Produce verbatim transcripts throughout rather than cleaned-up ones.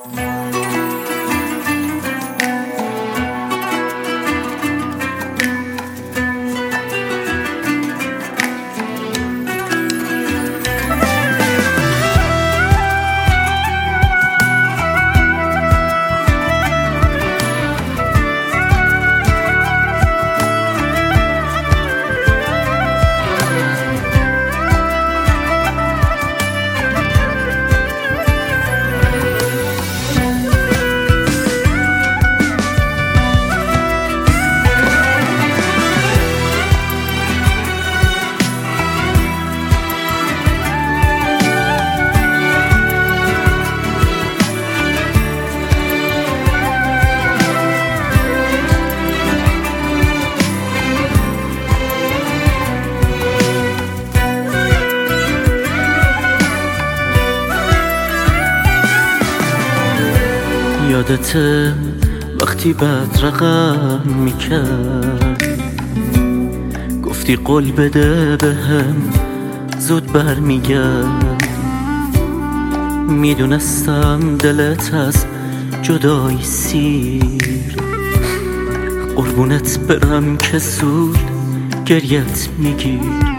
یادته وقتی بد رقم میکرد گفتی قول بده بهم زود برمیگرد. میدونستم دلت از جدایی سیر، قربونت برم که زود گریت میگیر.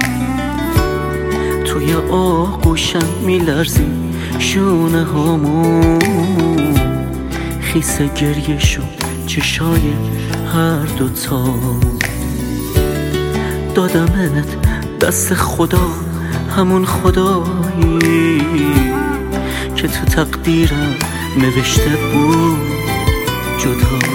توی آغوشم میلرزی شونه هامون، خیس گریه شد چشای هر دوتا. دادمت دست خدا، همون خدایی که تو تقدیرم نوشته بود جدا.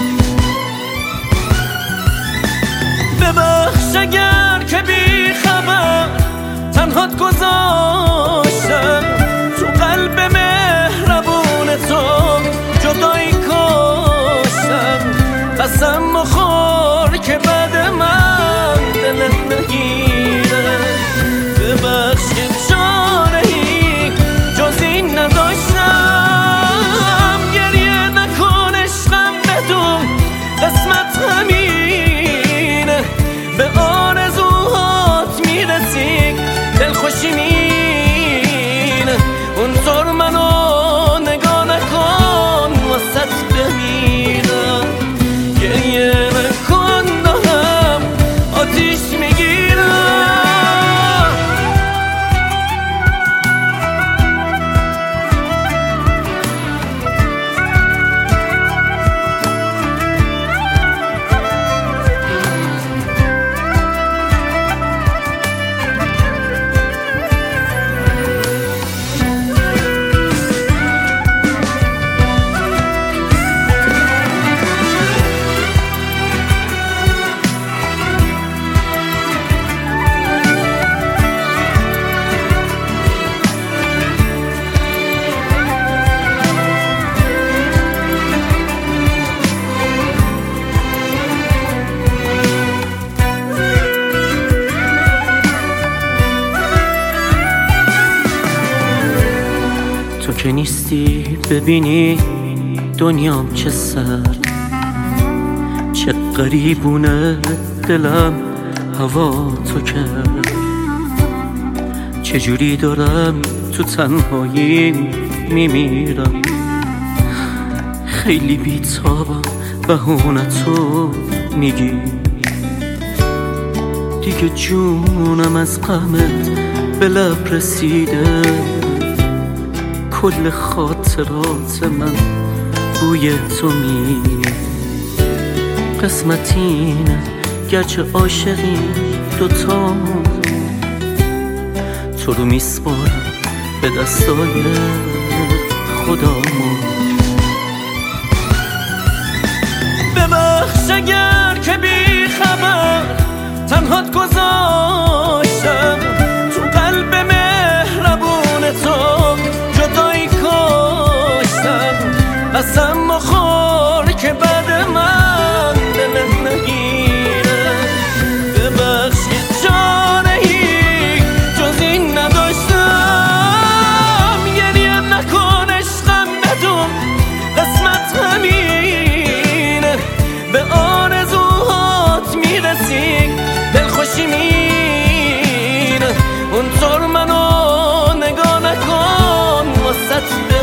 ببخش اگر که بی خبر تنهات گذاشتم، تو قلب مهربون تو جدایی کاشتم. قسم مخور که بعد من دلت نگیره. ببخش که چاره‌ای جز این نداشتم. گریه نکن عشقم بدون قسمت همینه. به آرزوهات میرسی دلخوشی مینه. اونطور منو نگاه نکن وسط بمیرم. گریه نکن دارم آتیش میگیرم. تو که نیستی ببینی دنیام چه سرد، چه غریبونه دلم هوا تو کرد. چجوری دارم تو تنهایی میمیرم. خیلی بیتابم بهونتو میگی. دیگه جونم از غمت به لب رسیده. کل خاطرات من بوی تو میده. قسمت اینه گرچه عاشقی دوتا، تو رو میسپارم به دستای خدامون. ببخش اگر که بی خبر تنهات گذاشتم، تو قلب مهربون تو جدایی کاشتم. قسم مخور که بعد من دلت نگیره. ببخش که چاره‌ای جز این نداشتم. گریه نکن عشقم بدون قسمت همینه. به آرزوهات میرسی دلخوشی مینه. اونطور منو نگاه نکن وسط